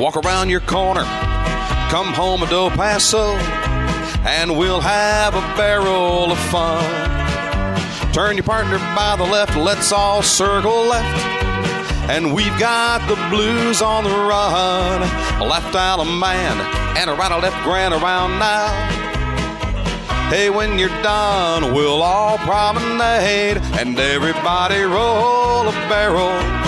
Walk around your corner, come home to Del Paso, and we'll have a barrel of fun. Turn your partner by the left, let's all circle left, and we've got the blues on the run. A left out a man, and a right a left grand around now. Hey, when you're done, we'll all promenade, and everybody roll a barrel